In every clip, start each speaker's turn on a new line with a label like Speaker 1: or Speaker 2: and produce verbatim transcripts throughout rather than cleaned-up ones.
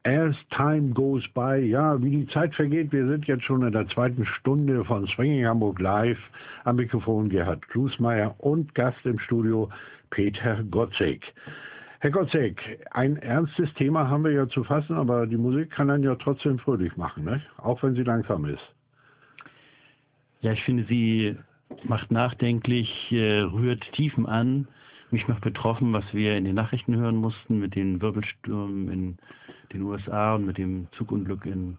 Speaker 1: As time goes by, ja, wie die Zeit vergeht, wir sind jetzt schon in der zweiten Stunde von Swinging Hamburg Live. Am Mikrofon Gerhard Klusmeier und Gast im Studio Peter Gotzek. Herr Gotzek, ein ernstes Thema haben wir ja zu fassen, aber die Musik kann einen ja trotzdem fröhlich machen, ne? Auch wenn sie langsam ist.
Speaker 2: Ja, ich finde, sie macht nachdenklich, äh, rührt Tiefen an. Mich macht betroffen, was wir in den Nachrichten hören mussten mit den Wirbelstürmen in den U S A und mit dem Zugunglück in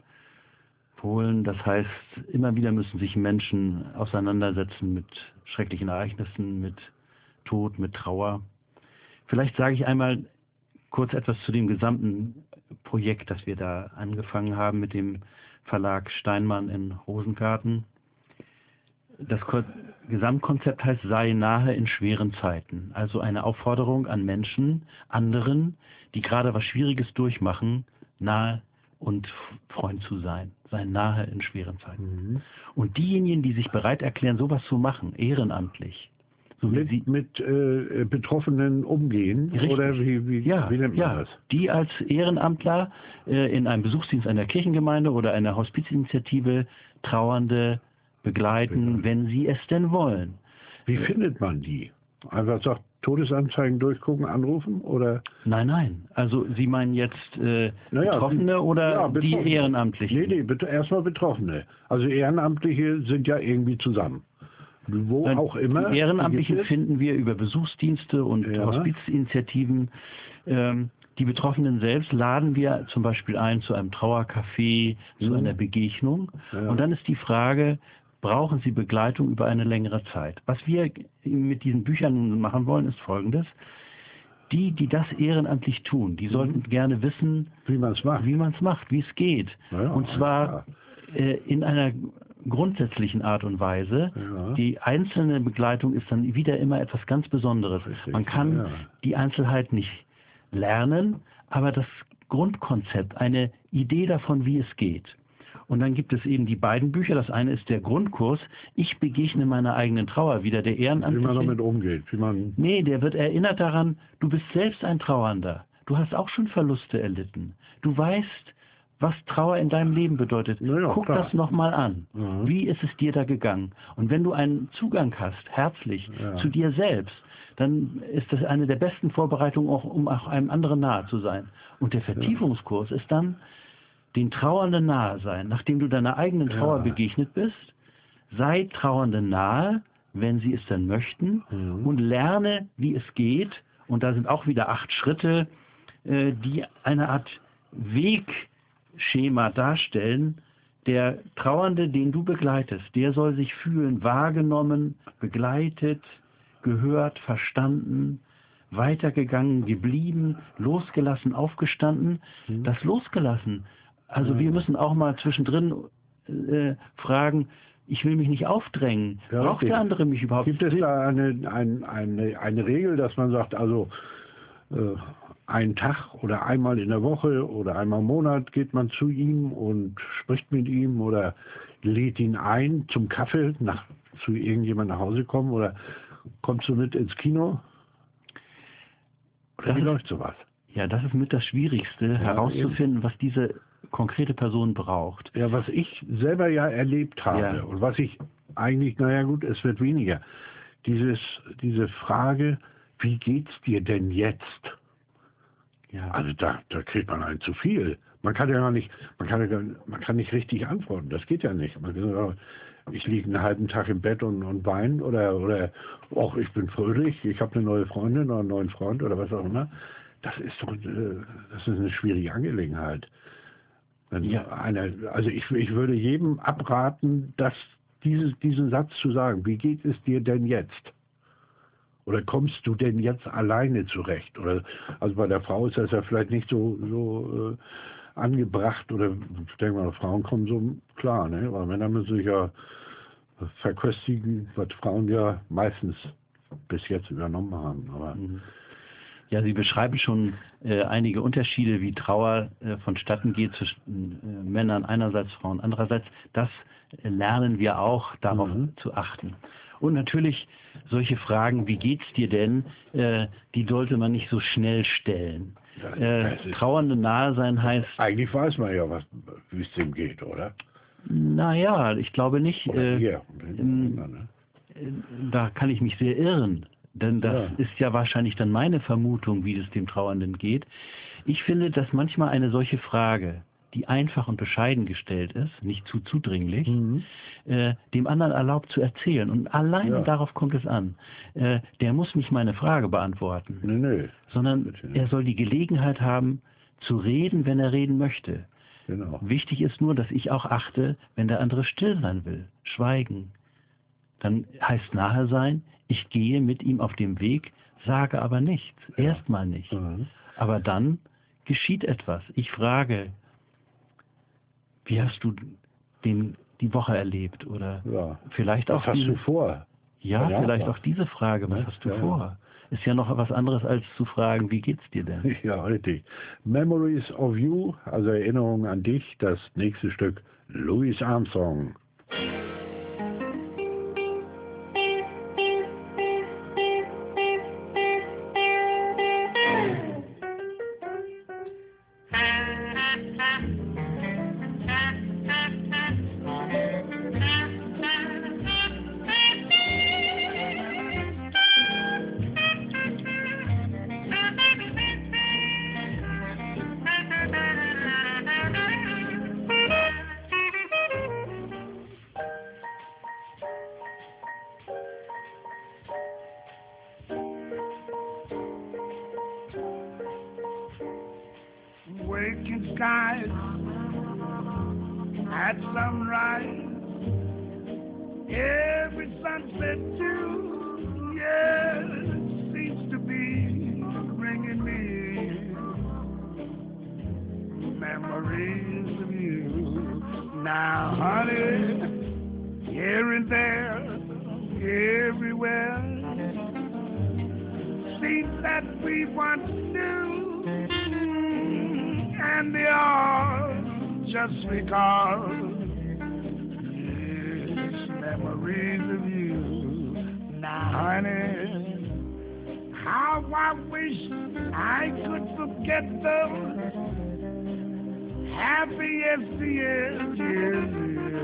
Speaker 2: Polen. Das heißt, immer wieder müssen sich Menschen auseinandersetzen mit schrecklichen Ereignissen, mit Tod, mit Trauer. Vielleicht sage ich einmal kurz etwas zu dem gesamten Projekt, das wir da angefangen haben mit dem Verlag Steinmann in Rosengarten. Das Gesamtkonzept heißt Sei nahe in schweren Zeiten. Also eine Aufforderung an Menschen, anderen, die gerade was Schwieriges durchmachen, nahe und Freund zu sein. Sei nahe in schweren Zeiten. Mhm. Und diejenigen, die sich bereit erklären, sowas zu machen, ehrenamtlich.
Speaker 1: So mit sie, mit äh, Betroffenen umgehen?
Speaker 2: Richtig.
Speaker 1: Oder wie, wie,
Speaker 2: ja,
Speaker 1: wie nennt man
Speaker 2: ja.
Speaker 1: das?
Speaker 2: Die als Ehrenamtler äh, in einem Besuchsdienst einer Kirchengemeinde oder einer Hospizinitiative Trauernde begleiten, ja, wenn sie es denn wollen.
Speaker 1: Wie äh, findet man die? Einfach sagt, Todesanzeigen durchgucken, anrufen oder?
Speaker 2: Nein, nein. Also Sie meinen jetzt äh, naja, Betroffene die, oder ja, Betroffene. Die Ehrenamtlichen?
Speaker 1: Nee, nee, bet erstmal Betroffene. Also Ehrenamtliche sind ja irgendwie zusammen. Wo Nein, auch immer.
Speaker 2: Die Ehrenamtlichen finden wir über Besuchsdienste und ja. Hospizinitiativen. Ähm, die Betroffenen selbst laden wir zum Beispiel ein zu einem Trauercafé, mhm. zu einer Begegnung. Ja. Und dann ist die Frage, brauchen Sie Begleitung über eine längere Zeit? Was wir mit diesen Büchern machen wollen, ist Folgendes. Die, die das ehrenamtlich tun, die mhm. sollten gerne wissen,
Speaker 1: wie man es macht,
Speaker 2: wie man es macht, wie es geht. Ja, und zwar äh, in einer grundsätzlichen Art und Weise. Ja. Die einzelne Begleitung ist dann wieder immer etwas ganz Besonderes. Richtig, man kann ja. die Einzelheit nicht lernen, aber das Grundkonzept, eine Idee davon, wie es geht. Und dann gibt es eben die beiden Bücher. Das eine ist der Grundkurs. Ich begegne meiner eigenen Trauer wieder. Der Ehrenamtliche.
Speaker 1: Wie man damit umgeht. Wie man
Speaker 2: nee, der wird erinnert daran, du bist selbst ein Trauernder. Du hast auch schon Verluste erlitten. Du weißt, was Trauer in deinem Leben bedeutet. Ja, Guck klar. das nochmal an. Mhm. Wie ist es dir da gegangen? Und wenn du einen Zugang hast, herzlich, ja. zu dir selbst, dann ist das eine der besten Vorbereitungen, auch, um auch einem anderen nahe zu sein. Und der Vertiefungskurs ja. ist dann den Trauernden nahe sein. Nachdem du deiner eigenen Trauer ja. begegnet bist, sei Trauernden nahe, wenn sie es dann möchten, mhm. und lerne, wie es geht. Und da sind auch wieder acht Schritte, die eine Art Wegschema darstellen. Der Trauernde, den du begleitest, der soll sich fühlen wahrgenommen, begleitet, gehört, verstanden, weitergegangen, geblieben, losgelassen, aufgestanden. Mhm. Das Losgelassen. Also ja. wir müssen auch mal zwischendrin äh, fragen, ich will mich nicht aufdrängen. Ja, Braucht okay. der andere mich überhaupt?
Speaker 1: Gibt es da eine, eine, eine, eine Regel, dass man sagt, also äh, einen Tag oder einmal in der Woche oder einmal im Monat geht man zu ihm und spricht mit ihm oder lädt ihn ein zum Kaffee, nach, zu irgendjemand nach Hause kommen oder kommst du mit ins Kino? Oder
Speaker 2: das
Speaker 1: wie
Speaker 2: ist,
Speaker 1: läuft sowas?
Speaker 2: Ja, das ist mit das Schwierigste, ja, herauszufinden, eben. was diese konkrete Person braucht.
Speaker 1: Ja, was ich selber ja erlebt habe ja. und was ich eigentlich, naja gut, es wird weniger. Dieses, diese Frage, wie geht's dir denn jetzt? Ja. Also da, da kriegt man einen zu viel. Man kann ja gar nicht, man kann, ja, man kann nicht richtig antworten. Das geht ja nicht. Man kann sagen, ich liege einen halben Tag im Bett und, und weine oder, oder och, ich bin fröhlich, ich habe eine neue Freundin oder einen neuen Freund oder was auch immer. Das ist doch, das ist eine schwierige Angelegenheit. Wenn ja. eine, also ich, ich würde jedem abraten, dass dieses, diesen Satz zu sagen, wie geht es dir denn jetzt? Oder kommst du denn jetzt alleine zurecht? Oder also bei der Frau ist das ja vielleicht nicht so, so äh, angebracht, oder ich denke mal, Frauen kommen so klar, ne? Weil Männer müssen sich ja verköstigen, was Frauen ja meistens bis jetzt übernommen haben. Aber
Speaker 2: mhm. Ja, Sie beschreiben schon äh, einige Unterschiede, wie Trauer äh, vonstatten geht zwischen äh, Männern einerseits, Frauen andererseits. Das äh, lernen wir auch, darauf mhm. zu achten. Und natürlich solche Fragen, wie geht's dir denn, äh, die sollte man nicht so schnell stellen.
Speaker 1: Das,
Speaker 2: äh,
Speaker 1: das ist,
Speaker 2: Trauernde nahe sein heißt...
Speaker 1: Eigentlich weiß man ja, wie es dem geht, oder?
Speaker 2: Naja, ich glaube nicht.
Speaker 1: Oder
Speaker 2: Äh,
Speaker 1: wir.
Speaker 2: ähm,
Speaker 1: Ne?
Speaker 2: Da kann ich mich sehr irren. Denn das
Speaker 1: Ja.
Speaker 2: ist ja wahrscheinlich dann meine Vermutung, wie es dem Trauernden geht. Ich finde, dass manchmal eine solche Frage, die einfach und bescheiden gestellt ist, nicht zu zudringlich,
Speaker 1: Mhm.
Speaker 2: äh, dem anderen erlaubt zu erzählen. Und alleine
Speaker 1: Ja.
Speaker 2: darauf kommt es an. Äh, der muss nicht meine Frage beantworten,
Speaker 1: Nee, nee.
Speaker 2: sondern
Speaker 1: Bitte nicht.
Speaker 2: er soll die Gelegenheit haben, zu reden, wenn er reden möchte.
Speaker 1: Genau.
Speaker 2: Wichtig ist nur, dass ich auch achte, wenn der andere still sein will, schweigen. Dann heißt nahe sein, ich gehe mit ihm auf dem Weg, sage aber nichts,
Speaker 1: Ja.
Speaker 2: erstmal nicht.
Speaker 1: Mhm.
Speaker 2: Aber dann geschieht etwas. Ich frage, wie hast du den, die Woche erlebt? Oder
Speaker 1: Ja.
Speaker 2: vielleicht
Speaker 1: Was
Speaker 2: auch
Speaker 1: hast
Speaker 2: diese,
Speaker 1: du vor?
Speaker 2: ja,
Speaker 1: Ja,
Speaker 2: vielleicht
Speaker 1: was?
Speaker 2: auch diese Frage, was
Speaker 1: Ne?
Speaker 2: hast du
Speaker 1: Ja, ja.
Speaker 2: vor? Ist ja noch was anderes, als zu fragen, wie geht's dir denn?
Speaker 1: Ja, richtig. Memories of You, also Erinnerungen an dich, das nächste Stück Louis Armstrong.
Speaker 3: Waking skies at sunrise, every sunset too, yes, seems to be bringing me memories of you. Now, honey, here and there, everywhere, seems that we once knew. And they are just because it's memories of you. Now, honey, how I wish I could forget those happy yesteryears, years,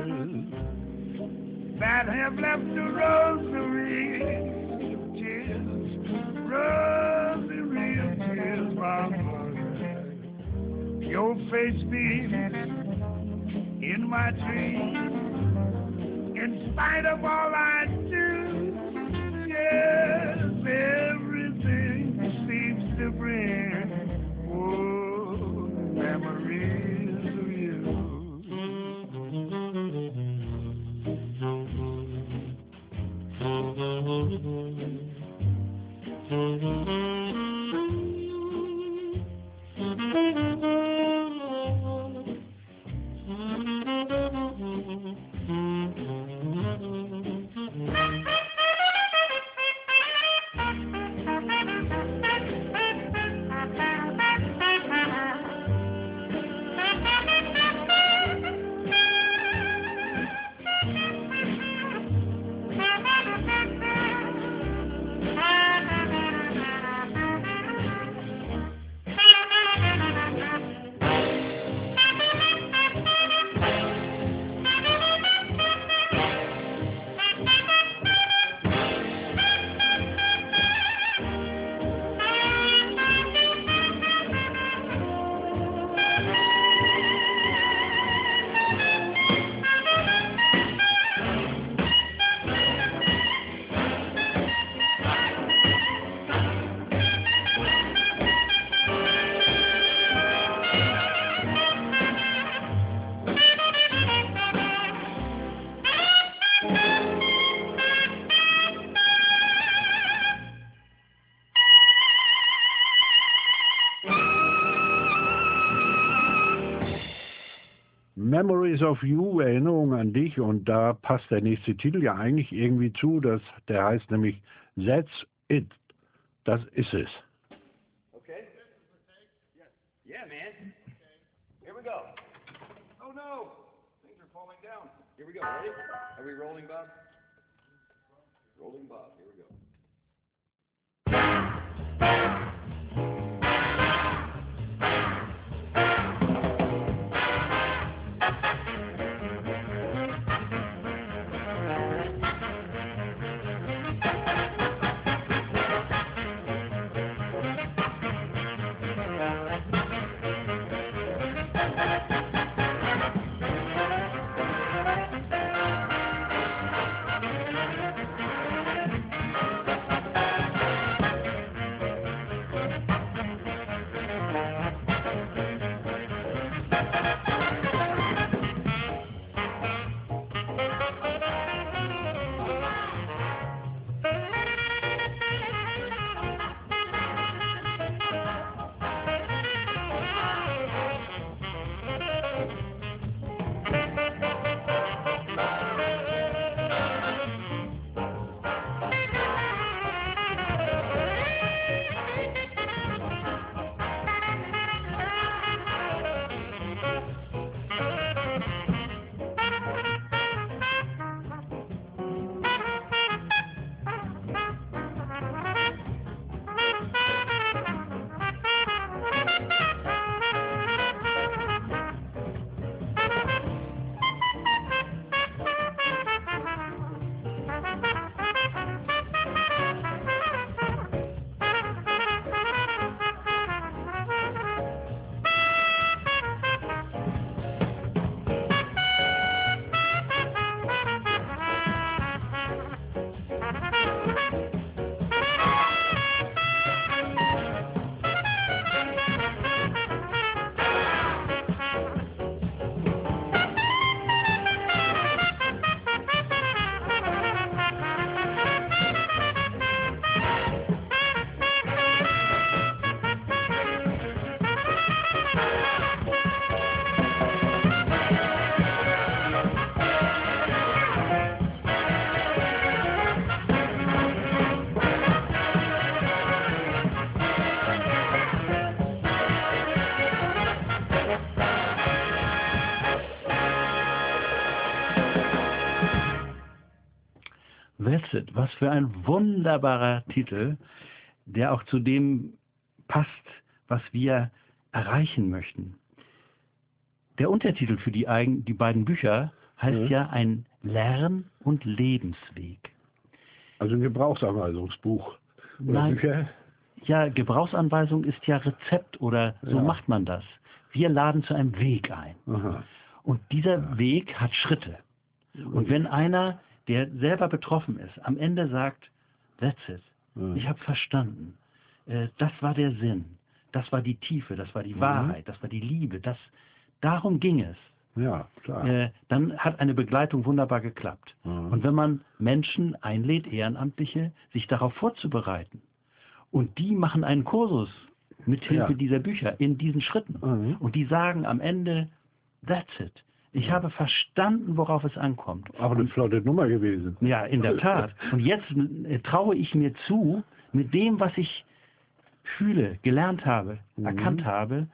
Speaker 3: years, that have left a rosary of tears, rosary of tears, mama. Your face beams in my dreams, in spite of all I do, yes, everything seems to bring, oh, memories of
Speaker 1: Memories of You, Erinnerungen an dich, und da passt der nächste Titel ja eigentlich irgendwie zu, das, der heißt nämlich That's It. Das ist es.
Speaker 4: Okay? Yes. Yeah, man. Here we go. Oh no! Things are falling down. Here we go. Ready? Are we rolling, Bob? Rolling Bob, here we go.
Speaker 2: That's It. Was für ein wunderbarer Titel, der auch zu dem passt, was wir erreichen möchten. Der Untertitel für die, eigen, die beiden Bücher heißt mhm. ja ein Lern- und Lebensweg.
Speaker 1: Also ein Gebrauchsanweisungsbuch. Oder
Speaker 2: Nein,
Speaker 1: Bücher?
Speaker 2: Ja, Gebrauchsanweisung ist ja Rezept oder so
Speaker 1: ja.
Speaker 2: macht man das. Wir laden zu einem Weg ein.
Speaker 1: Aha.
Speaker 2: Und dieser ja. Weg hat Schritte. Und wenn einer, der selber betroffen ist, am Ende sagt, that's it, ja. ich habe verstanden, äh, das war der Sinn, das war die Tiefe, das war die mhm. Wahrheit, das war die Liebe, das, darum ging es.
Speaker 1: Ja, klar.
Speaker 2: Äh, dann hat eine Begleitung wunderbar geklappt. Mhm. Und wenn man Menschen einlädt, Ehrenamtliche, sich darauf vorzubereiten, und die machen einen Kursus mithilfe ja. dieser Bücher in diesen Schritten. Mhm. Und die sagen am Ende, that's it. Ich ja. habe verstanden, worauf es ankommt.
Speaker 1: Auch eine flotte Nummer gewesen.
Speaker 2: Ja, in der Tat. Und jetzt äh, traue ich mir zu, mit dem, was ich fühle, gelernt habe, mhm. erkannt habe,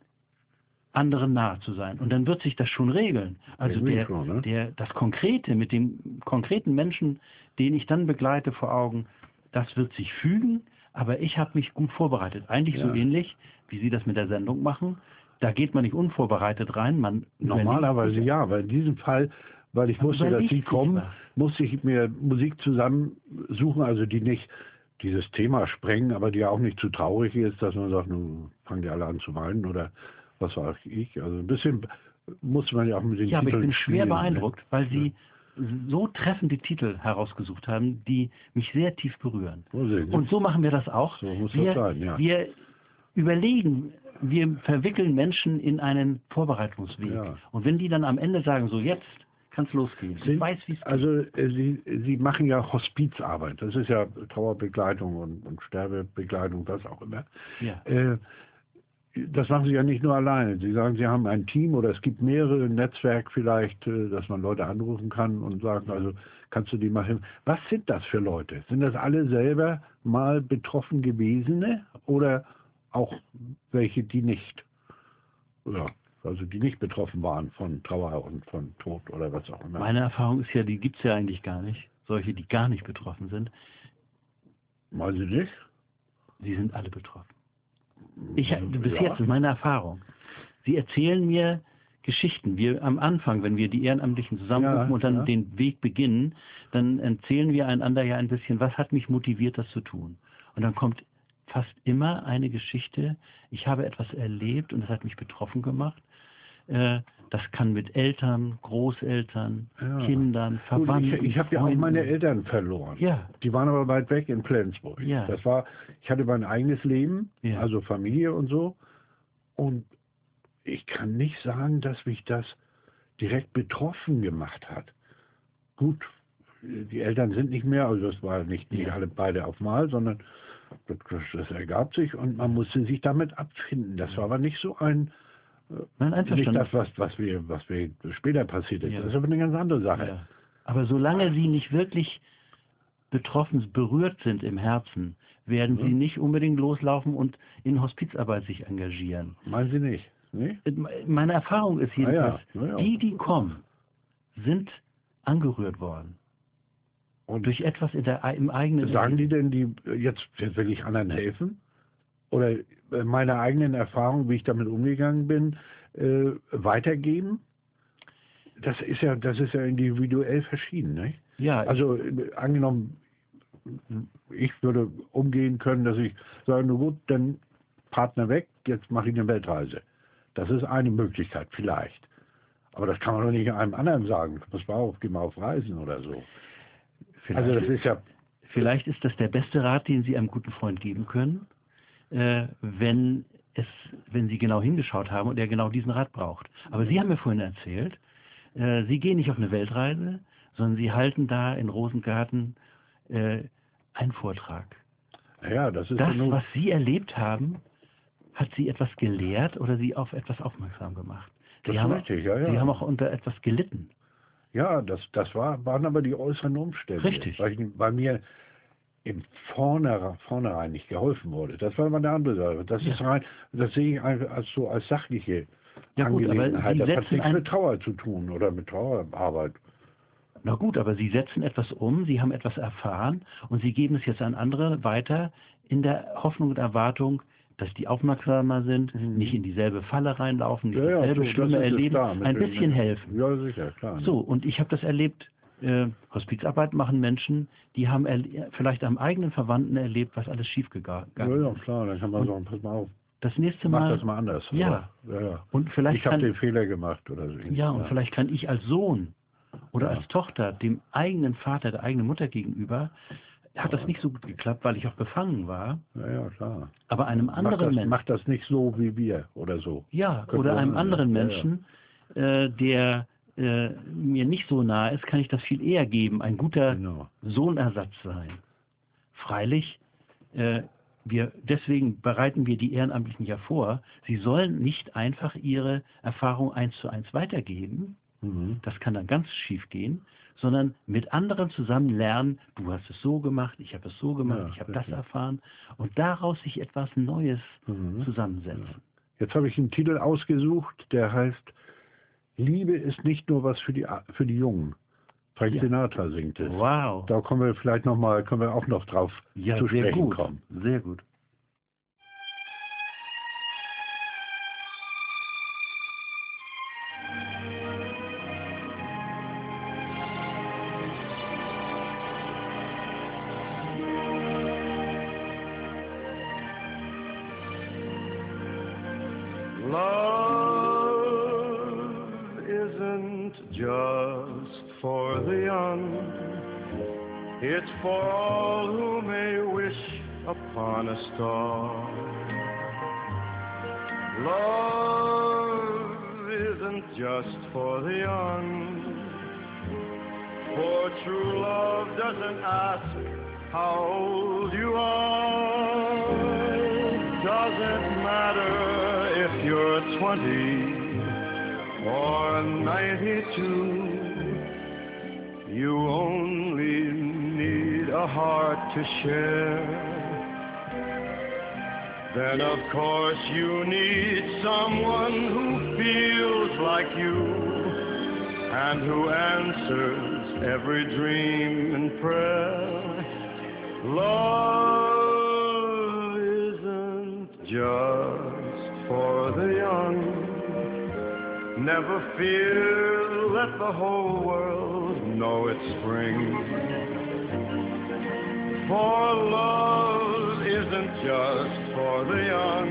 Speaker 2: anderen nahe zu sein. Und dann wird sich das schon regeln. Also der, schon, ne? der, das Konkrete mit dem konkreten Menschen, den ich dann begleite vor Augen, das wird sich fügen. Aber ich habe mich gut vorbereitet. Eigentlich ja. so ähnlich, wie Sie das mit der Sendung machen. Da geht man nicht unvorbereitet rein. Man
Speaker 1: Normalerweise ja, aber in diesem Fall, weil ich wusste, dass Sie kommen, musste ich mir Musik zusammensuchen, also die nicht dieses Thema sprengen, aber die auch nicht zu traurig ist, dass man sagt, nun fangen die alle an zu weinen oder was weiß ich. Also ein bisschen muss man ja auch mit den
Speaker 2: ja,
Speaker 1: Titeln
Speaker 2: aber ich bin schwer
Speaker 1: spielen,
Speaker 2: beeindruckt,
Speaker 1: ne?
Speaker 2: weil Sie so treffende Titel herausgesucht haben, die mich sehr tief berühren. Und so machen wir das auch.
Speaker 1: So muss
Speaker 2: wir,
Speaker 1: das sein, ja.
Speaker 2: wir überlegen, wir verwickeln Menschen in einen Vorbereitungsweg. Ja. Und wenn die dann am Ende sagen, so jetzt kann es losgehen.
Speaker 1: Sind,
Speaker 2: ich weiß, wie es geht.
Speaker 1: Also äh, Sie, Sie machen ja Hospizarbeit. Das ist ja Trauerbegleitung und, und Sterbebegleitung, was auch immer.
Speaker 2: Ja.
Speaker 1: Äh, Das machen Sie ja nicht nur alleine. Sie sagen, Sie haben ein Team oder es gibt mehrere, ein Netzwerk vielleicht, dass man Leute anrufen kann und sagen, also kannst du die mal helfen. Was sind das für Leute? Sind das alle selber mal betroffen gewesene oder auch welche, die nicht? Ja, also die nicht betroffen waren von Trauer und von Tod oder was auch immer.
Speaker 2: Meine Erfahrung ist ja, die gibt es ja eigentlich gar nicht. solche, die gar nicht betroffen sind.
Speaker 1: Meinen Sie nicht?
Speaker 2: Sie sind alle betroffen. Ich, bis
Speaker 1: Ja.
Speaker 2: jetzt ist meine Erfahrung. Sie erzählen mir Geschichten. Wir am Anfang, wenn wir die Ehrenamtlichen zusammenrufen
Speaker 1: Ja,
Speaker 2: und dann
Speaker 1: ja.
Speaker 2: den Weg beginnen, dann erzählen wir einander ja ein bisschen, was hat mich motiviert, das zu tun. Und dann kommt fast immer eine Geschichte, ich habe etwas erlebt und das hat mich betroffen gemacht. Äh, das kann mit Eltern, Großeltern,
Speaker 1: Ja.
Speaker 2: Kindern,
Speaker 1: Gut,
Speaker 2: Verwandten,
Speaker 1: ich ich habe ja auch
Speaker 2: Freunden.
Speaker 1: meine Eltern verloren.
Speaker 2: Ja.
Speaker 1: Die waren aber weit weg in Flensburg.
Speaker 2: Ja.
Speaker 1: Das war, ich hatte mein eigenes Leben,
Speaker 2: Ja.
Speaker 1: also Familie und so. Und ich kann nicht sagen, dass mich das direkt betroffen gemacht hat. Gut, die Eltern sind nicht mehr, also das war nicht, nicht
Speaker 2: Ja.
Speaker 1: alle beide auf Mal, sondern das, das ergab sich und man musste sich damit abfinden. Das war aber nicht so ein,
Speaker 2: Nein,
Speaker 1: nicht
Speaker 2: einverstanden.
Speaker 1: das, was, was, wir, was wir später passiert ist.
Speaker 2: Ja.
Speaker 1: Das ist aber eine ganz andere Sache.
Speaker 2: Ja. Aber solange Sie nicht wirklich betroffen, berührt sind im Herzen, werden
Speaker 1: Ja.
Speaker 2: Sie nicht unbedingt loslaufen und in Hospizarbeit sich engagieren.
Speaker 1: Meinen Sie nicht? Nee?
Speaker 2: Meine Erfahrung ist jedenfalls,
Speaker 1: Na ja, na ja.
Speaker 2: die, die kommen, sind angerührt worden.
Speaker 1: Und
Speaker 2: Durch etwas in der, im eigenen...
Speaker 1: sagen die denn, die jetzt, jetzt will ich anderen helfen? Oder meine eigenen Erfahrungen, wie ich damit umgegangen bin, äh, weitergeben? Das ist ja, das ist ja individuell verschieden, nicht?
Speaker 2: Ja,
Speaker 1: Also äh, angenommen, ich würde umgehen können, dass ich sage, na gut, dann Partner weg, jetzt mache ich eine Weltreise. Das ist eine Möglichkeit, vielleicht. Aber das kann man doch nicht einem anderen sagen. Pass mal auf, geh mal auf Reisen oder so.
Speaker 2: vielleicht,
Speaker 1: Also das ist ja,
Speaker 2: vielleicht ist das der beste Rat, den Sie einem guten Freund geben können, äh, wenn, es, wenn Sie genau hingeschaut haben und er genau diesen Rat braucht. Aber Sie haben mir vorhin erzählt, äh, Sie gehen nicht auf eine Weltreise, sondern Sie halten da in Rosengarten äh, einen Vortrag.
Speaker 1: ja, das ist
Speaker 2: Das,
Speaker 1: ja nur,
Speaker 2: was Sie erlebt haben, hat Sie etwas gelehrt oder Sie auf etwas aufmerksam gemacht.
Speaker 1: Das
Speaker 2: Sie
Speaker 1: ist
Speaker 2: haben,
Speaker 1: richtig, ja, ja.
Speaker 2: Sie haben auch unter etwas gelitten.
Speaker 1: ja, das, das war, waren aber die äußeren Umstände.
Speaker 2: Richtig.
Speaker 1: Weil, ich, weil mir im Vornherein, Vornherein nicht geholfen wurde. Das war mal eine andere Sache. Das
Speaker 2: Ja.
Speaker 1: ist rein, das sehe ich einfach als so als sachliche
Speaker 2: Ja gut, aber
Speaker 1: Angelegenheit.
Speaker 2: Sie
Speaker 1: Das hat
Speaker 2: setzen
Speaker 1: nichts
Speaker 2: ein-
Speaker 1: mit Trauer zu tun oder mit Trauerarbeit.
Speaker 2: Na gut, aber Sie setzen etwas um, Sie haben etwas erfahren und Sie geben es jetzt an andere weiter in der Hoffnung und Erwartung, dass die aufmerksamer sind,
Speaker 1: Mhm.
Speaker 2: nicht in dieselbe Falle reinlaufen, nicht
Speaker 1: Ja, ja,
Speaker 2: dasselbe
Speaker 1: so, das
Speaker 2: Schlimme
Speaker 1: ist es,
Speaker 2: erleben,
Speaker 1: klar, mit
Speaker 2: ein
Speaker 1: dem-
Speaker 2: bisschen
Speaker 1: mit-
Speaker 2: helfen.
Speaker 1: Ja, sicher, klar.
Speaker 2: So, und ich habe das erlebt, äh, Hospizarbeit machen Menschen, die haben erle- vielleicht am eigenen Verwandten erlebt, was alles schiefgegangen
Speaker 1: Ja, ja,
Speaker 2: ist.
Speaker 1: klar, dann kann man sagen, pass mal auf,
Speaker 2: Das nächste
Speaker 1: mach
Speaker 2: Mal,
Speaker 1: das mal anders.
Speaker 2: Ja.
Speaker 1: Aber, ja, ja.
Speaker 2: und vielleicht
Speaker 1: Ich habe
Speaker 2: kann,
Speaker 1: den Fehler gemacht oder so.
Speaker 2: ja, und vielleicht kann ich als Sohn oder
Speaker 1: Ja.
Speaker 2: als Tochter dem eigenen Vater, der eigenen Mutter gegenüber, hat das nicht so gut geklappt, weil ich auch befangen war,
Speaker 1: Ja, ja, klar.
Speaker 2: aber einem
Speaker 1: Mach
Speaker 2: anderen
Speaker 1: das,
Speaker 2: Menschen,
Speaker 1: mach das nicht so wie wir oder so.
Speaker 2: ja,
Speaker 1: Könnte
Speaker 2: oder einem
Speaker 1: sein,
Speaker 2: anderen
Speaker 1: ja, ja.
Speaker 2: Menschen, äh, der äh, mir nicht so nahe ist, kann ich das viel eher geben, ein guter
Speaker 1: Genau.
Speaker 2: Sohnersatz sein. Freilich, äh, wir, deswegen bereiten wir die Ehrenamtlichen ja vor, sie sollen nicht einfach ihre Erfahrung eins zu eins weitergeben,
Speaker 1: Mhm.
Speaker 2: das kann dann ganz schief gehen, sondern mit anderen zusammen lernen, du hast es so gemacht, ich habe es so gemacht,
Speaker 1: Ja,
Speaker 2: ich habe das
Speaker 1: richtig.
Speaker 2: erfahren und daraus sich etwas Neues
Speaker 1: Mhm.
Speaker 2: zusammensetzen.
Speaker 1: Jetzt habe ich einen Titel ausgesucht, der heißt Liebe ist nicht nur was für die für die Jungen. Frank
Speaker 2: Ja.
Speaker 1: Sinatra singt es.
Speaker 2: Wow.
Speaker 1: Da kommen wir vielleicht noch mal, können wir auch noch drauf
Speaker 2: Ja,
Speaker 1: zu
Speaker 2: sehr
Speaker 1: sprechen
Speaker 2: gut.
Speaker 1: kommen.
Speaker 2: Sehr gut.
Speaker 3: Love isn't just for the young, it's for all who may wish upon a star. Love isn't just for the young, for true love doesn't ask how old you are. Doesn't matter if you're twenty or ninety-two, you only need a heart to share. Then of course you need someone who feels like you and who answers every dream and prayer. Love isn't just for the young. Never fear, let the whole world know it's spring. For love isn't just for the young.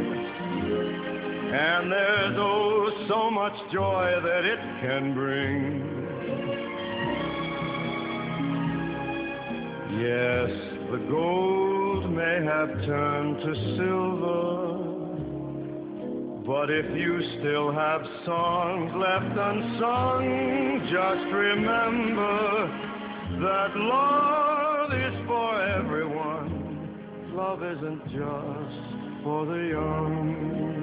Speaker 3: And there's oh so much joy that it can bring. Yes, the gold may have turned to silver, but if you still have songs left unsung, just remember that love is for everyone. Love isn't just for the young.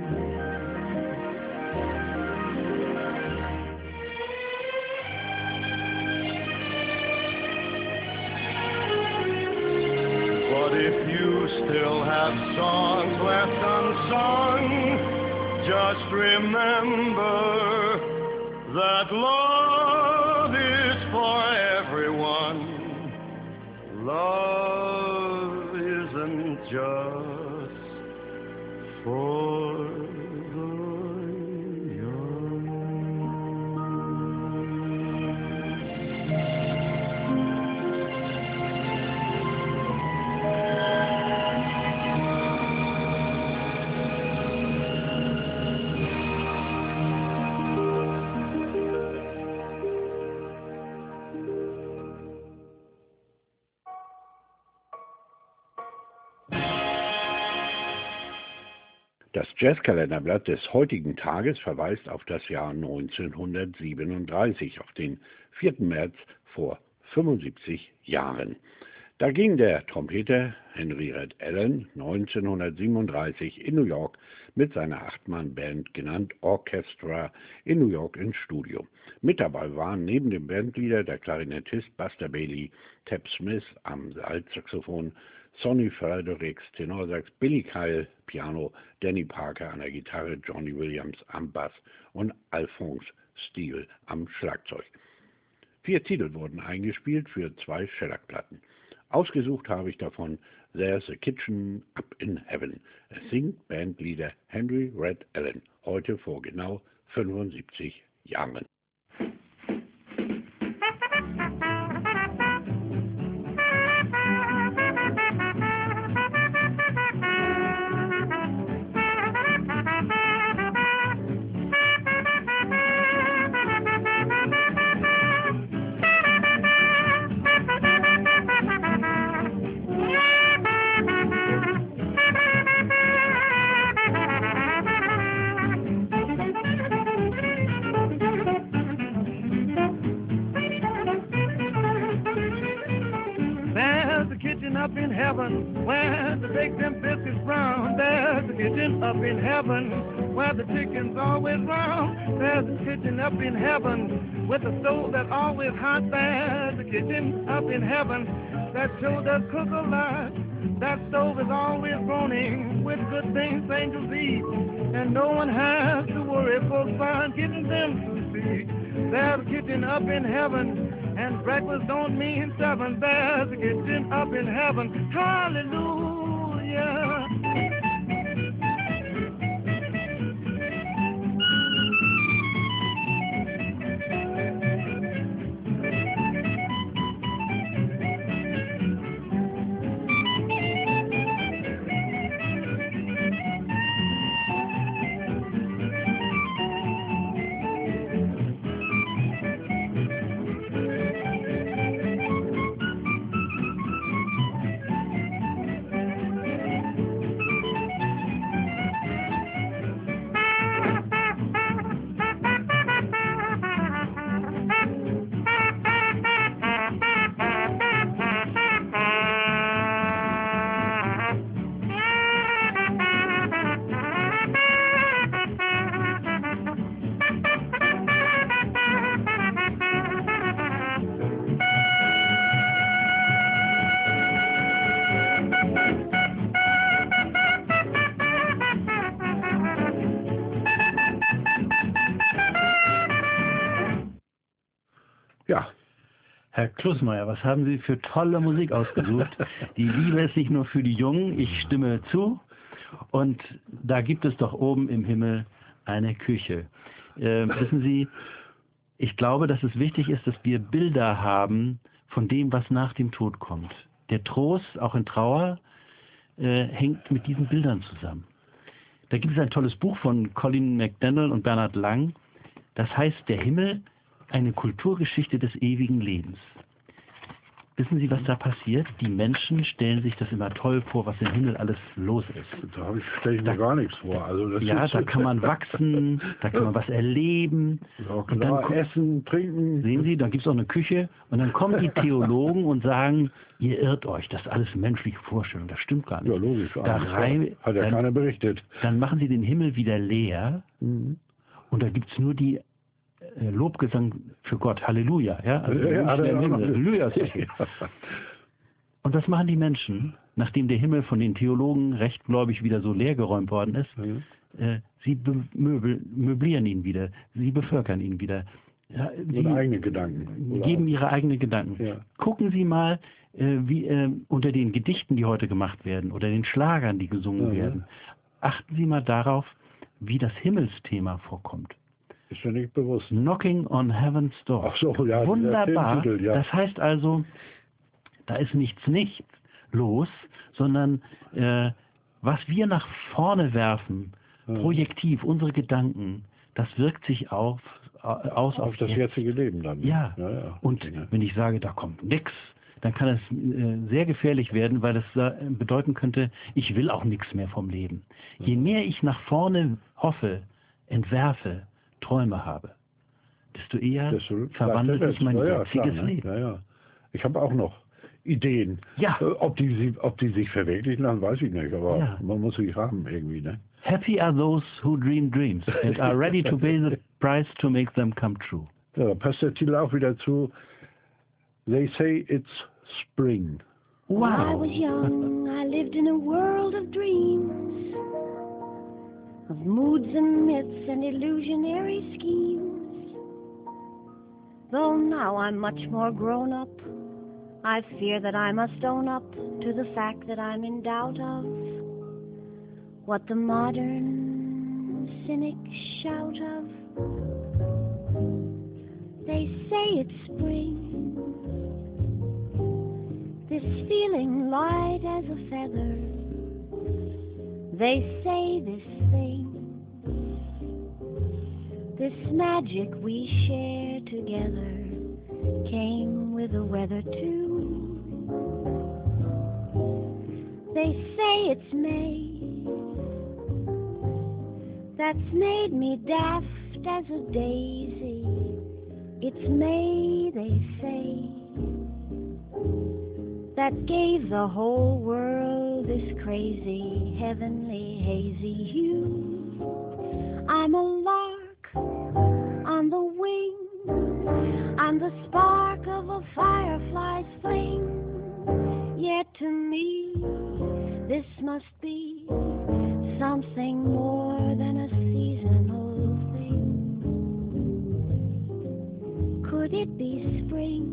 Speaker 3: But if you still have songs left unsung, just remember that love is for everyone. Love isn't just for the young.
Speaker 1: Das Jazzkalenderblatt des heutigen Tages verweist auf das Jahr neunzehnhundertsiebenunddreißig, auf den vierten März vor fünfundsiebzig Jahren. Da ging der Trompeter Henry Red Allen neunzehnhundertsiebenunddreißig in New York mit seiner Acht-Mann-Band, genannt Orchestra, in New York ins Studio. Mit dabei waren neben dem Bandleader der Klarinettist Buster Bailey, Tab Smith am Altsaxophon, Sonny Fredericks Tenorsax, Billy Kyle Piano, Danny Parker an der Gitarre, Johnny Williams am Bass und Alphonse Steele am Schlagzeug. Vier Titel wurden eingespielt für zwei Shellac-Platten. Ausgesucht habe ich davon There's a Kitchen Up in Heaven. Es singt Bandleader Henry Red Allen, heute vor genau fünfundsiebzig Jahren.
Speaker 5: Up in heaven, where to bake them biscuits brown. There's a kitchen up in heaven, where the chicken's always round. There's a kitchen up in heaven, with a stove that's always hot. There's a kitchen up in heaven, that sure does cook a lot. That stove is always groaning with good things angels eat, and no one has to worry folks find getting them to see. There's a kitchen up in heaven, and breakfast don't mean seven. There's a kitchen up in heaven. Hallelujah.
Speaker 2: Herr Klusmeier, was haben Sie für tolle Musik ausgesucht? Die Liebe ist nicht nur für die Jungen, ich stimme zu. Und da gibt es doch oben im Himmel eine Küche. Äh, wissen Sie, ich glaube, dass es wichtig ist, dass wir Bilder haben von dem, was nach dem Tod kommt. Der Trost, auch in Trauer, äh, hängt mit diesen Bildern zusammen. Da gibt es ein tolles Buch von Colin McDaniel und Bernhard Lang. Das heißt, der Himmel, eine Kulturgeschichte des ewigen Lebens. Wissen Sie, was da passiert? Die Menschen stellen sich das immer toll vor, was im Himmel alles los ist.
Speaker 1: Da stelle ich mir
Speaker 2: Da-
Speaker 1: gar nichts vor. Also das
Speaker 2: Ja,
Speaker 1: ist,
Speaker 2: da kann man wachsen, da kann man was erleben.
Speaker 1: Ja,
Speaker 2: Und
Speaker 1: klar,
Speaker 2: dann ko-
Speaker 1: essen, trinken.
Speaker 2: Sehen Sie, dann gibt es auch eine Küche und dann kommen die Theologen und sagen, ihr irrt euch, das ist alles menschliche Vorstellung, das stimmt gar nicht.
Speaker 1: Ja, logisch.
Speaker 2: Da
Speaker 1: eigentlich,
Speaker 2: rein,
Speaker 1: ja. Hat ja
Speaker 2: dann,
Speaker 1: keiner berichtet.
Speaker 2: dann machen sie den Himmel wieder leer
Speaker 1: Mhm.
Speaker 2: und da gibt es nur die äh, Lobgesang für Gott, Halleluja. Ja, also
Speaker 1: Ja, ja, hat er
Speaker 2: im
Speaker 1: auch
Speaker 2: Himmel.
Speaker 1: noch-
Speaker 2: Halleluja ist okay. Und was machen die Menschen, nachdem der Himmel von den Theologen rechtgläubig wieder so leergeräumt worden ist?
Speaker 1: Mhm.
Speaker 2: Äh, sie bemöbel, möblieren ihn wieder, sie bevölkern ihn wieder. Ja,
Speaker 1: Mit eigenen Gedanken. Oder
Speaker 2: geben
Speaker 1: auch-
Speaker 2: ihre eigenen Gedanken.
Speaker 1: Ja.
Speaker 2: Gucken Sie mal, äh, wie äh, unter den Gedichten, die heute gemacht werden, oder den Schlagern, die gesungen
Speaker 1: Mhm.
Speaker 2: werden, achten Sie mal darauf, wie das Himmelsthema vorkommt.
Speaker 1: Ist mir nicht bewusst.
Speaker 2: Knocking on Heaven's Door.
Speaker 1: Ach so, ja, dieser
Speaker 2: Wunderbar.
Speaker 1: Filmtitel, ja.
Speaker 2: Das heißt also, da ist nichts nicht los, sondern äh, was wir nach vorne werfen,
Speaker 1: Mhm.
Speaker 2: projektiv, unsere Gedanken, das wirkt sich auf, äh, aus
Speaker 1: Auf das
Speaker 2: jetzt.
Speaker 1: jetzige Leben dann. ne?
Speaker 2: Ja.
Speaker 1: ja, ja.
Speaker 2: Und
Speaker 1: Ja.
Speaker 2: wenn ich sage, da kommt nichts, dann kann es äh, sehr gefährlich werden, weil das äh, bedeuten könnte, ich will auch nichts mehr vom Leben. Je mehr ich nach vorne hoffe, entwerfe, Träume habe, desto eher
Speaker 1: Das so-
Speaker 2: verwandelt
Speaker 1: das-
Speaker 2: sich mein
Speaker 1: ja, ja,
Speaker 2: jetziges
Speaker 1: klar, ne?
Speaker 2: Leben.
Speaker 1: Ja, ja. Ich habe auch noch Ideen.
Speaker 2: Ja.
Speaker 1: Äh, Ob die, sie- ob die sich verwirklichen, dann weiß ich nicht. Aber
Speaker 2: Ja.
Speaker 1: man muss sie haben irgendwie. Ne?
Speaker 2: Happy are those who dream dreams and are ready to pay the price to make them come true.
Speaker 1: Ja, da passt der Titel auch wieder zu. They say it's spring.
Speaker 6: When I
Speaker 2: Wow.
Speaker 6: was young, I lived in a world of dreams, of moods and myths and illusionary schemes. Though now I'm much more grown up, I fear that I must own up to the fact that I'm in doubt of what the modern cynics shout of. They say it's spring, this feeling light as a feather. They say this thing, this magic we share together, came with the weather too. They say it's May, that's made me daft as a daisy. It's May, they say, that gave the whole world this crazy, heavenly, hazy hue. I'm a lark on the wing, I'm the spark of a firefly's fling. Yet to me, this must be something more than a seasonal thing. Could it be spring?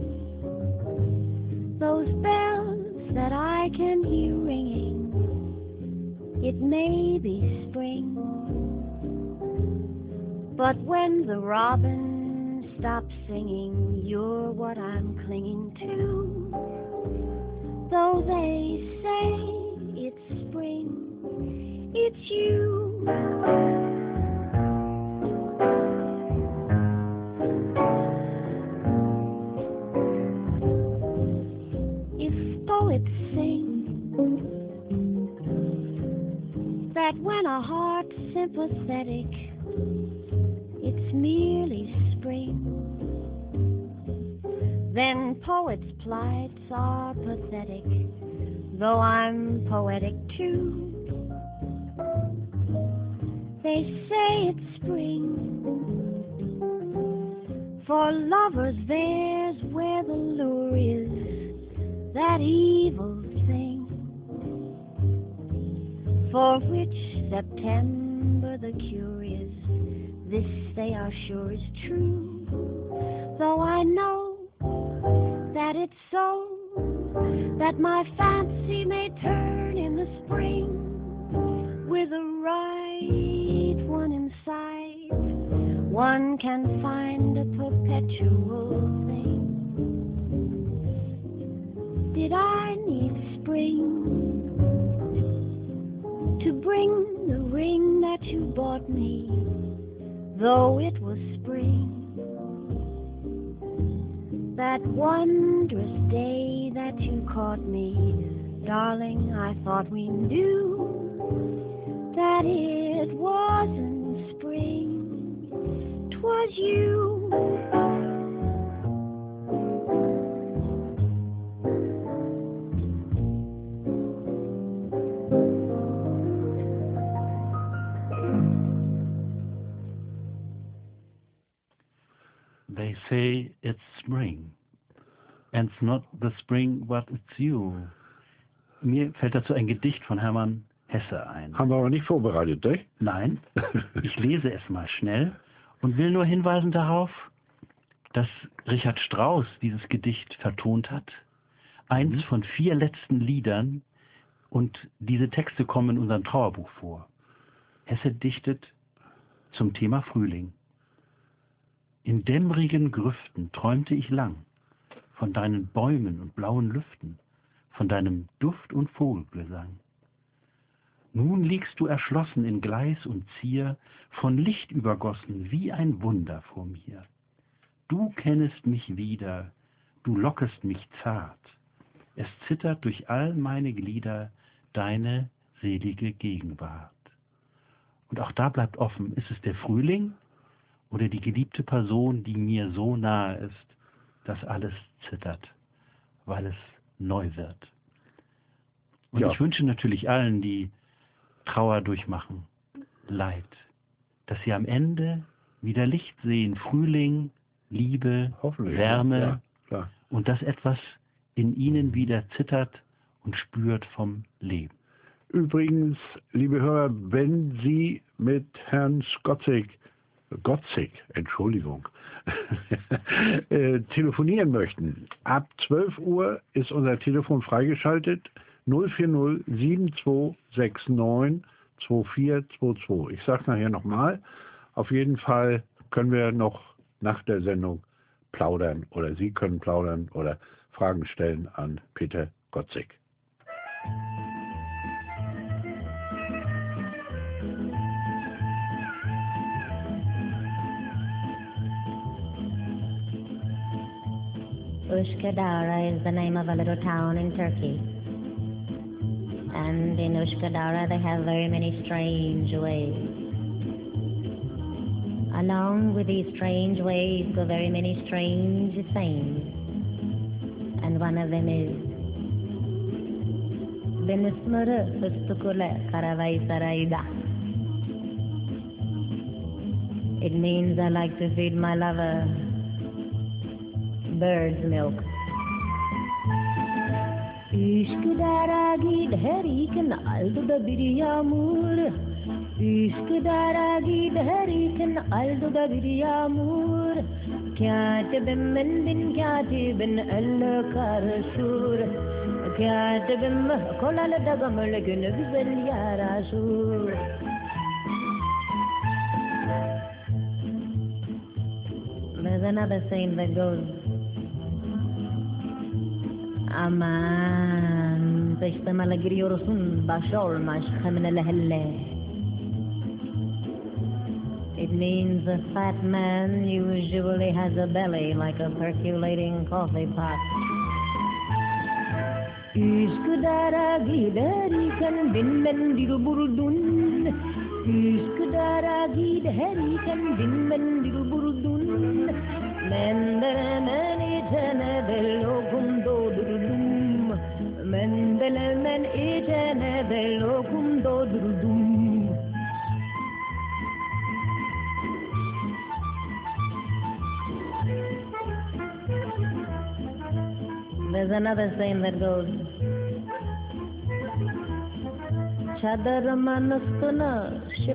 Speaker 6: Those bells that I can hear ringing, it may be spring. But when the robin stops singing, you're what I'm clinging to. Though they say it's spring, it's you. If poets sing that when a heart's sympathetic, it's merely spring, then poets' plights are pathetic, though I'm poetic too. They say it's spring, for lovers there's where the lure is, that evil thing, for which September the cure is. This they are sure is true, though I know that it's so, that my fancy may turn in the spring with the right one in sight. One can find a perpetual thing. Did I need spring to bring the ring that you bought me, though it was spring? That wondrous day that you caught me, darling, I thought we knew that it wasn't spring, 'twas you.
Speaker 2: They say it's spring, and it's not the spring, but it's you. Mir fällt dazu ein Gedicht von Hermann Hesse ein.
Speaker 1: Haben wir aber nicht vorbereitet, ne?
Speaker 2: Nein, ich lese es mal schnell und will nur hinweisen darauf, dass Richard Strauss dieses Gedicht vertont hat. Eins mhm. von vier letzten Liedern, und diese Texte kommen in unserem Trauerbuch vor. Hesse dichtet zum Thema Frühling. In dämmrigen Grüften träumte ich lang von deinen Bäumen und blauen Lüften, von deinem Duft und Vogelgesang. Nun liegst du erschlossen in Gleis und Zier, von Licht übergossen wie ein Wunder vor mir. Du kennest mich wieder, du lockest mich zart. Es zittert durch all meine Glieder deine selige Gegenwart. Und auch da bleibt offen, ist es der Frühling oder die geliebte Person, die mir so nahe ist, dass alles zittert, weil es neu wird. Und ja. Ich wünsche natürlich allen, die Trauer durchmachen, Leid, dass sie am Ende wieder Licht sehen, Frühling, Liebe, Wärme,
Speaker 1: ja, klar.
Speaker 2: Und dass etwas in ihnen wieder zittert und spürt vom Leben.
Speaker 1: Übrigens, liebe Hörer, wenn Sie mit Herrn Skotzig Gotzig, Entschuldigung, äh, telefonieren möchten. Ab zwölf Uhr ist unser Telefon freigeschaltet. null vier null sieben zwei sechs neun zwei vier zwei zwei. Ich sage nachher nochmal. Auf jeden Fall können wir noch nach der Sendung plaudern oder Sie können plaudern oder Fragen stellen an Peter Gotzig.
Speaker 7: Ushkadara is the name of a little town in Turkey. And in Ushkadara they have very many strange ways. Along with these strange ways go very many strange things. And one of them is Benismara Fustukula Karavai Saraida. It means I like to feed my lover bird's milk. Ishq daragi dhari kan aldo da biryamur. Ishq daragi dhari kan aldo da biryamur. Kya tabim bin kya tibin al karshur. Kya tabim kolal dagamal gunub bil yarashur. There's another saying that goes, Aman تشتمل جريورسون باشور مش خمن لهله. It means a fat man usually has a belly like a percolating coffee pot. Iskudara gidari kan bin men diruburdun. Iskudara gidari kan bin men diruburdun. Mendele men itene bello gundo durdum. Mendele men itene bello gundo durdum. There's another saying that goes, Chadar manastuna ship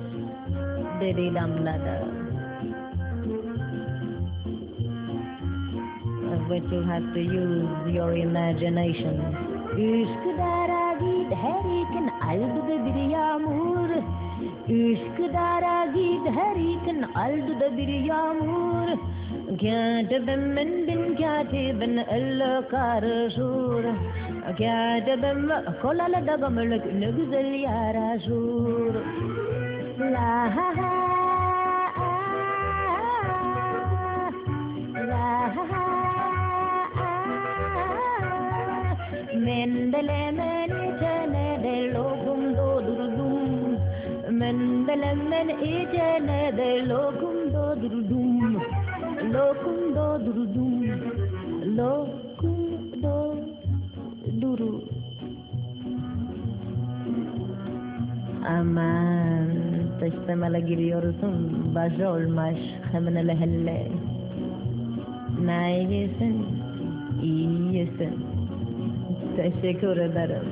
Speaker 7: didi damlada. but you'll have to use your imagination. Ishq daragid harikan aldu de biryamur. Ishq daragid harikan aldu de biryamur. كاتبا من بن كاتبا إلا كارشور كاتبا كل لدغم لك نجزل يا رشور لا من دلمن تندلوكم دودردوم من دلمن تندلوكم دودردوم لوكم دودردوم لوكم دودردوم Aman تشتمل giriyorsun baş olmaz hemen hele neyisin iyisin teşekkür ederim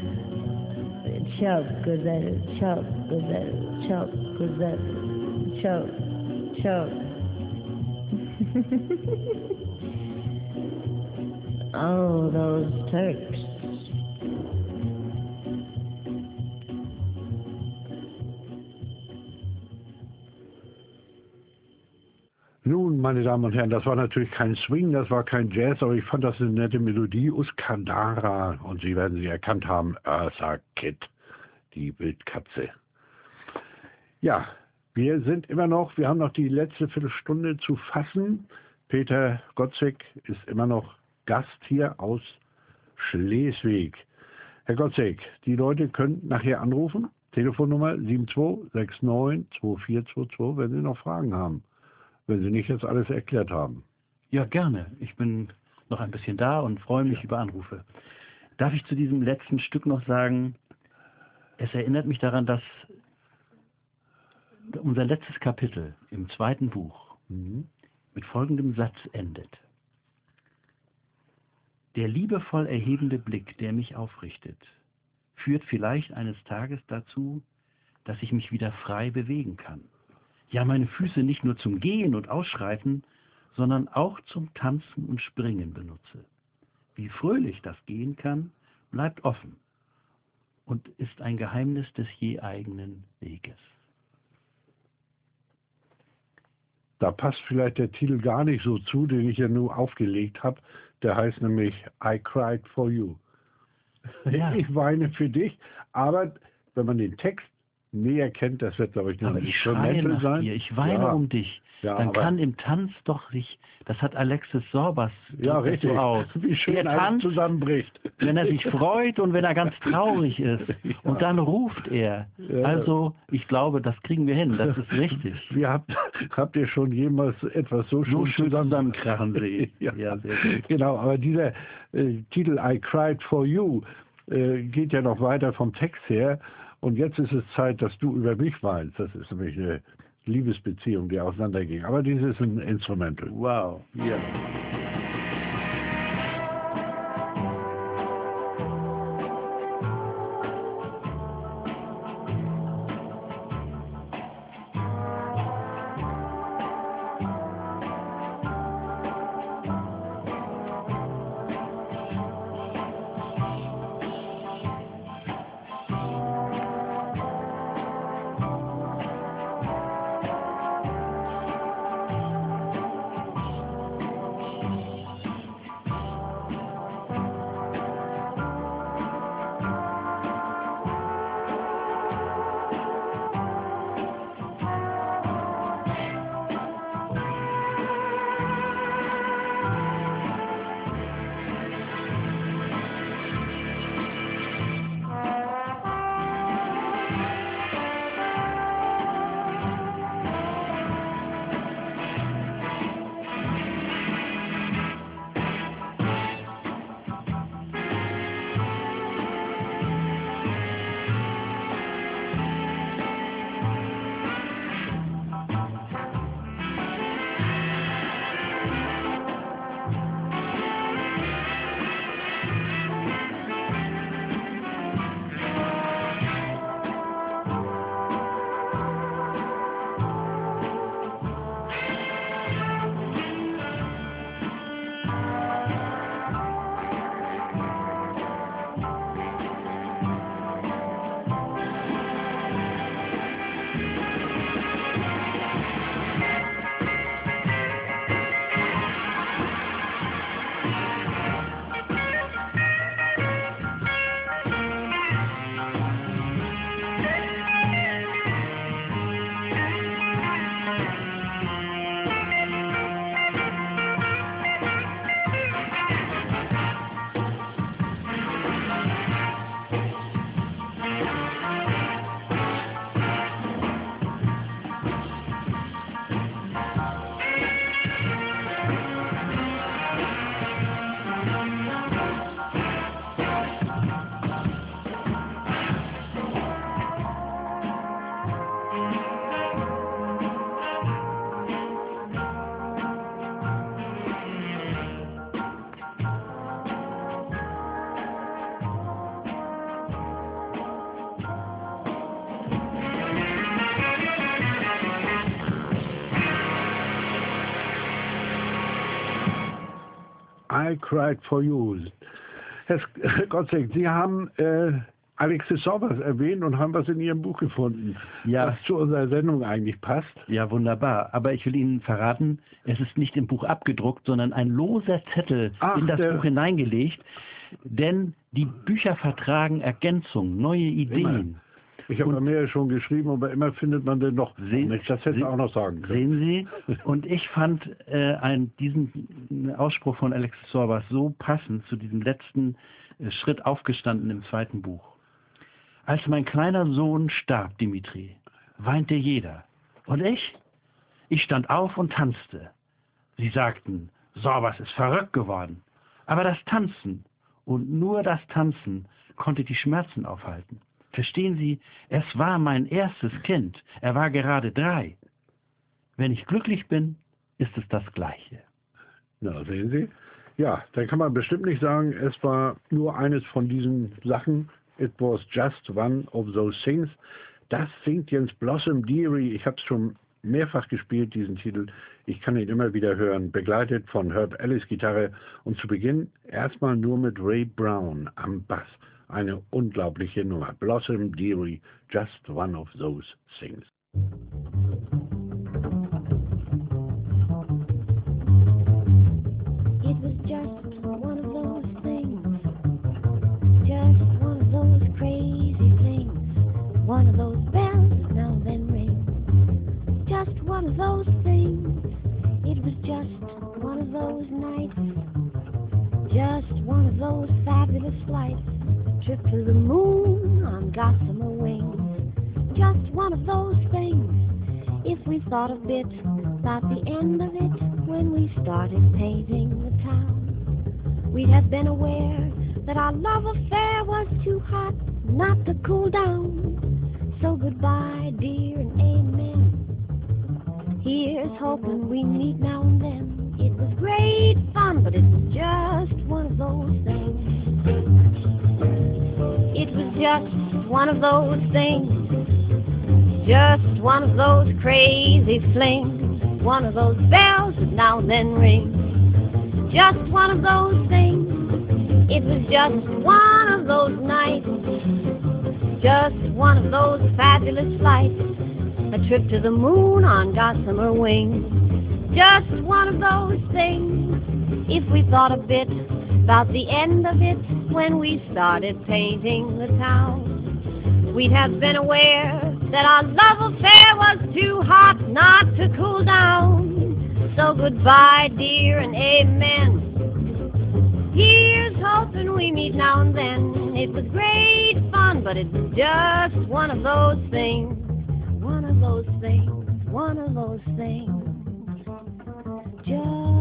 Speaker 7: çok güzel çok güzel çok güzel çok çok oh those Turks.
Speaker 1: Nun, meine Damen und Herren, das war natürlich kein Swing, das war kein Jazz, aber ich fand das eine nette Melodie. Uskandara, und Sie werden sie erkannt haben, Eartha Kitt, die Wildkatze. Ja, wir sind immer noch, wir haben noch die letzte Viertelstunde zu fassen. Peter Gotzek ist immer noch Gast hier aus Schleswig. Herr Gotzek, die Leute können nachher anrufen. Telefonnummer sieben zwei sechs neun zwei vier zwei zwei, wenn Sie noch Fragen haben. Wenn Sie nicht jetzt alles erklärt haben.
Speaker 2: Ja, gerne. Ich bin noch ein bisschen da und freue mich ja. über Anrufe. Darf ich zu diesem letzten Stück noch sagen, es erinnert mich daran, dass unser letztes Kapitel im zweiten Buch mhm. mit folgendem Satz endet. Der liebevoll erhebende Blick, der mich aufrichtet, führt vielleicht eines Tages dazu, dass ich mich wieder frei bewegen kann. Ja, meine Füße nicht nur zum Gehen und Ausschreiten, sondern auch zum Tanzen und Springen benutze. Wie fröhlich das gehen kann, bleibt offen und ist ein Geheimnis des je eigenen Weges.
Speaker 1: Da passt vielleicht der Titel gar nicht so zu, den ich ja nur aufgelegt habe. Der heißt nämlich I Cried for You. Ja. Ich weine für dich, aber wenn man den Text näher kennt, das wird, glaube ich,
Speaker 2: nur ein Instrumental sein. Dir. Ich weine ja. um dich. Ja, dann kann im Tanz doch sich, das hat Alexis Sorbas
Speaker 1: ja, richtig. So aus. Wie schön er tanzt, zusammenbricht.
Speaker 2: Wenn er sich freut und wenn er ganz traurig ist. Ja. Und dann ruft er. Ja. Also, ich glaube, das kriegen wir hin. Das ist richtig.
Speaker 1: Wie habt, habt ihr schon jemals etwas so,
Speaker 2: so
Speaker 1: schön
Speaker 2: zusammenkrachen sehen?
Speaker 1: ja. ja, sehr gut. Genau, aber dieser äh, Titel I Cried for You äh, geht ja noch weiter vom Text her. Und jetzt ist es Zeit, dass du über mich weinst. Das ist nämlich eine Liebesbeziehung, die auseinanderging. Aber dieses ist ein Instrumental.
Speaker 2: Wow, ja. Yeah.
Speaker 1: I Cried for You. Herr Gottschalk, Sie haben äh, Alexis Sorbas erwähnt und haben was in Ihrem Buch gefunden,
Speaker 2: ja,
Speaker 1: was zu unserer Sendung eigentlich passt.
Speaker 2: Ja, wunderbar. Aber ich will Ihnen verraten, es ist nicht im Buch abgedruckt, sondern ein loser Zettel Ach, in das der... Buch hineingelegt. Denn die Bücher vertragen Ergänzungen, neue Ideen.
Speaker 1: Immer. Ich habe mir schon geschrieben, aber immer findet man den noch.
Speaker 2: Sehen,
Speaker 1: Mensch, das hätte ich auch noch sagen
Speaker 2: Sehen
Speaker 1: können.
Speaker 2: Sie? Und ich fand äh, ein, diesen Ausspruch von Alexis Sorbas so passend zu diesem letzten äh, Schritt aufgestanden im zweiten Buch. Als mein kleiner Sohn starb, Dimitri, weinte jeder. Und ich? Ich stand auf und tanzte. Sie sagten, Sorbas ist verrückt geworden. Aber das Tanzen und nur das Tanzen konnte die Schmerzen aufhalten. Verstehen Sie, es war mein erstes Kind. Er war gerade drei. Wenn ich glücklich bin, ist es das Gleiche.
Speaker 1: Na, sehen Sie? Ja, dann kann man bestimmt nicht sagen, es war nur eines von diesen Sachen. It was just one of those things. Das singt Jens Blossom Dearie. Ich habe es schon mehrfach gespielt, diesen Titel. Ich kann ihn immer wieder hören, begleitet von Herb Ellis Gitarre. Und zu Beginn erstmal nur mit Ray Brown am Bass. Eine unglaubliche Nummer. Blossom Dearie, just one of those things.
Speaker 6: It was just one of those things, just one of those crazy things, one of those bells now then ring, just one of those things. It was just one of those nights, just one of those fabulous flights. Trip to the moon on gossamer wings. Just one of those things. If we thought a bit about the end of it when we started painting the town, we'd have been aware that our love affair was too hot not to cool down. So goodbye, dear, and amen. Here's hoping we meet now and then. It was great fun, but it's just one of those things. It was just one of those things, just one of those crazy flings, one of those bells that now and then ring, just one of those things. It was just one of those nights, just one of those fabulous flights, a trip to the moon on gossamer wings, just one of those things. If we thought a bit about the end of it when we started painting the town, we'd have been aware that our love affair was too hot not to cool down. So goodbye, dear, and amen. Here's hoping we meet now and then. It was great fun, but it's just one of those things, one of those things, one of those things. Just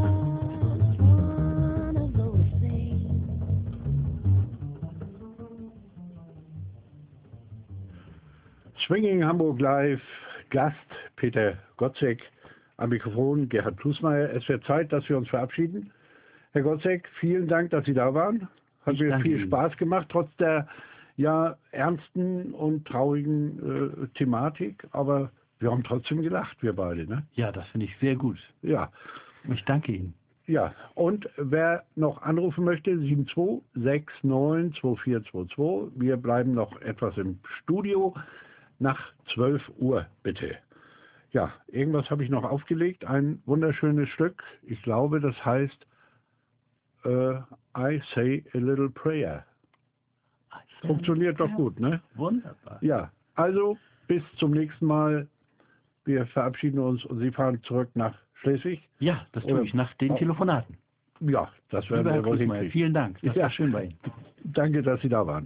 Speaker 1: Swinging Hamburg Live, Gast Peter Gottschalk, am Mikrofon Gerhard Plusmeier. Es wird Zeit, dass wir uns verabschieden. Herr Gottschalk, vielen Dank, dass Sie da waren. Hat mir viel Ihnen. Spaß gemacht, trotz der ja ernsten und traurigen äh, Thematik. Aber wir haben trotzdem gelacht, wir beide. Ne?
Speaker 2: Ja, das finde ich sehr gut.
Speaker 1: Ja.
Speaker 2: Ich danke Ihnen.
Speaker 1: Ja, und wer noch anrufen möchte, sieben zwei sechs neun zwei vier zwei zwei. Wir bleiben noch etwas im Studio. Nach zwölf Uhr, bitte. Ja, irgendwas habe ich noch aufgelegt. Ein wunderschönes Stück. Ich glaube, das heißt uh, I Say a Little Prayer. Funktioniert doch gut, ne?
Speaker 2: Wunderbar.
Speaker 1: Ja, also bis zum nächsten Mal. Wir verabschieden uns und Sie fahren zurück nach Schleswig.
Speaker 2: Ja, das tue ich nach den Telefonaten.
Speaker 1: Ja, das werden wir wohl hinkriegen.
Speaker 2: Vielen Dank. Das
Speaker 1: ja.
Speaker 2: war schön bei Ihnen.
Speaker 1: Danke, dass Sie da waren.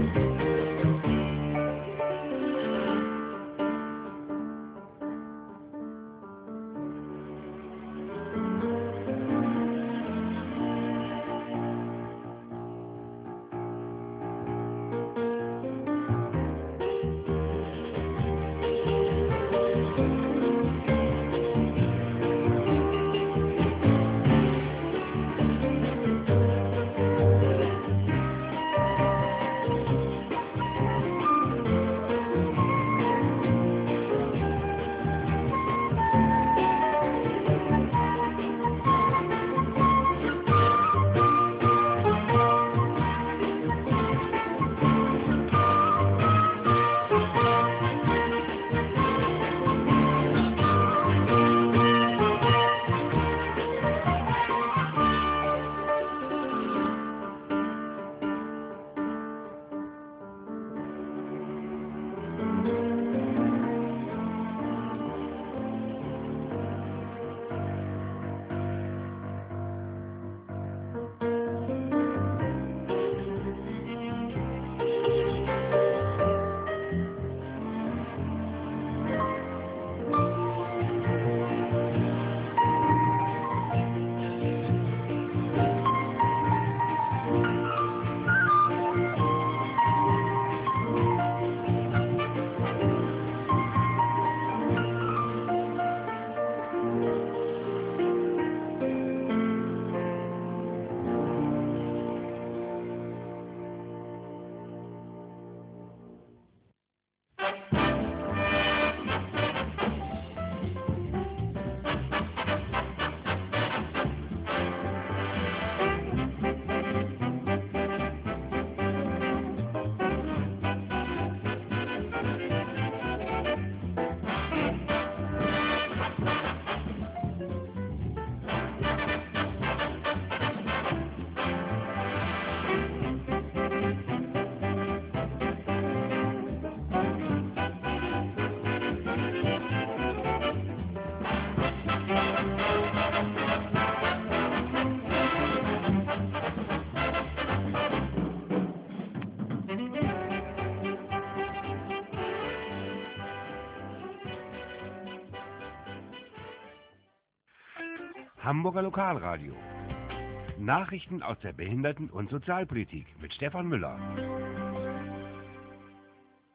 Speaker 8: Hamburger Lokalradio. Nachrichten aus der Behinderten- und Sozialpolitik mit Stefan Müller.